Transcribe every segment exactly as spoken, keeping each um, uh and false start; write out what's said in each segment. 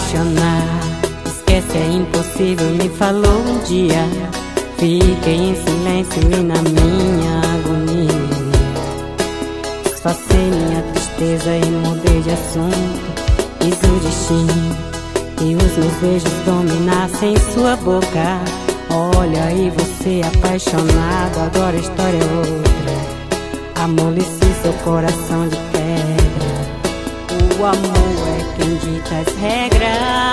apaixonar. Esquece, é impossível, me falou um dia. Fiquei em silêncio e na minha agonia disfarcei minha tristeza e mudei de assunto. Quis o destino e os meus beijos dominassem sua boca. Olha aí você apaixonado, agora a história é outra. Amoleci seu coração de pedra. O amor é quem dita as regras,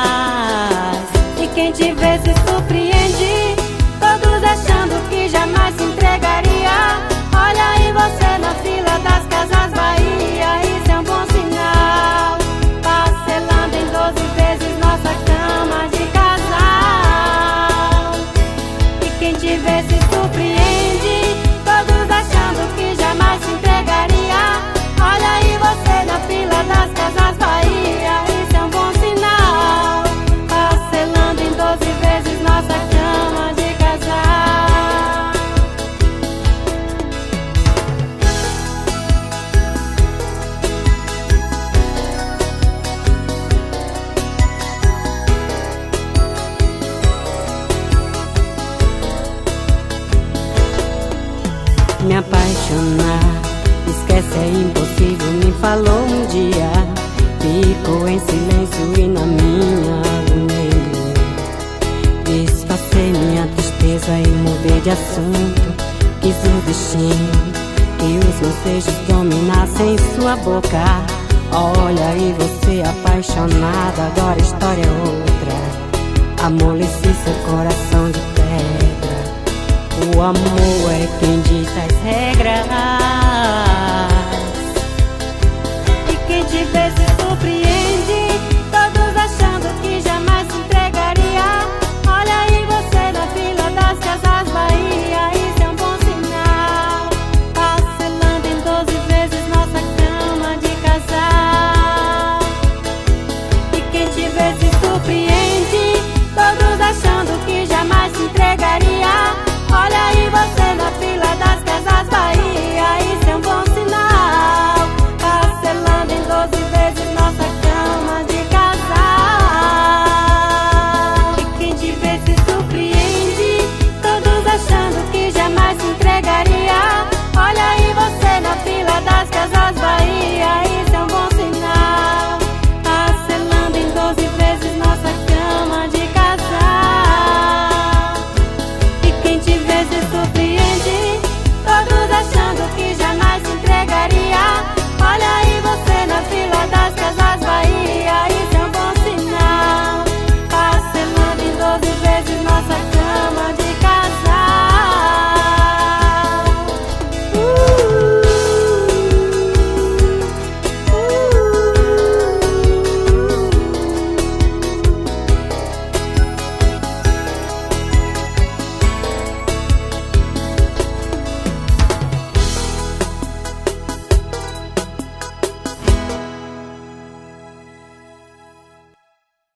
e quem te vê se surpreende, todos achando que jamais se entregaria. Olha aí você na fila das Casas Bahia, isso é um bom sinal. Parcelando em doze vezes nossa cama de casal. E quem te vê se surpreende, todos achando que jamais se entregaria. Olha aí você na fila das Casas Bahia, isso é um bom sinal. Parcelando em doze vezes nossa cama de casal. Me apaixonar, esquece, é impossível, me falou um dia. Ficou em silêncio e na minha agonia disfarcei minha tristeza e mudei de assunto. Quis o destino que os meus beijos dominassem sua boca. Olha aí você apaixonado, agora a história é outra. Amoleci seu coração de pedra. O amor é quem